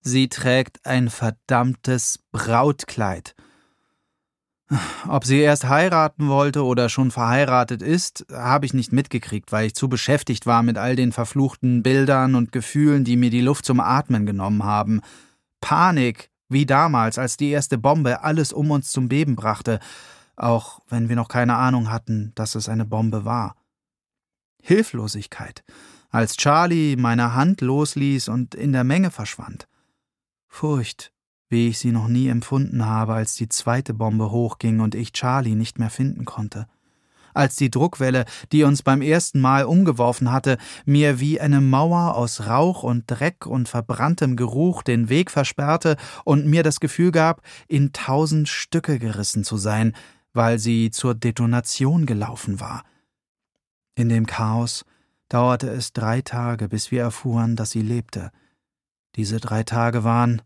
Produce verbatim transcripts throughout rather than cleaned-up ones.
Sie trägt ein verdammtes Brautkleid. Ob sie erst heiraten wollte oder schon verheiratet ist, habe ich nicht mitgekriegt, weil ich zu beschäftigt war mit all den verfluchten Bildern und Gefühlen, die mir die Luft zum Atmen genommen haben. Panik, wie damals, als die erste Bombe alles um uns zum Beben brachte, auch wenn wir noch keine Ahnung hatten, dass es eine Bombe war. Hilflosigkeit, als Charlie meine Hand losließ und in der Menge verschwand. Furcht, wie ich sie noch nie empfunden habe, als die zweite Bombe hochging und ich Charlie nicht mehr finden konnte. Als die Druckwelle, die uns beim ersten Mal umgeworfen hatte, mir wie eine Mauer aus Rauch und Dreck und verbranntem Geruch den Weg versperrte und mir das Gefühl gab, in tausend Stücke gerissen zu sein, weil sie zur Detonation gelaufen war. In dem Chaos dauerte es drei Tage, bis wir erfuhren, dass sie lebte. Diese drei Tage waren...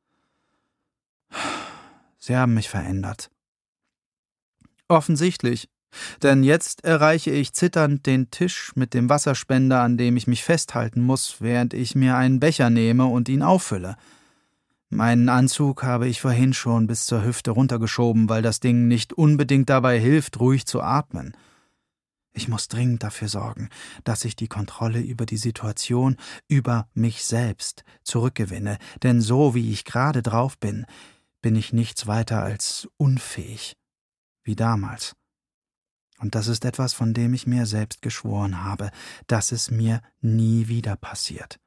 Sie haben mich verändert. Offensichtlich, denn jetzt erreiche ich zitternd den Tisch mit dem Wasserspender, an dem ich mich festhalten muss, während ich mir einen Becher nehme und ihn auffülle. Meinen Anzug habe ich vorhin schon bis zur Hüfte runtergeschoben, weil das Ding nicht unbedingt dabei hilft, ruhig zu atmen. Ich muss dringend dafür sorgen, dass ich die Kontrolle über die Situation, über mich selbst zurückgewinne, denn so wie ich gerade drauf bin, bin ich nichts weiter als unfähig, wie damals. Und das ist etwas, von dem ich mir selbst geschworen habe, dass es mir nie wieder passiert.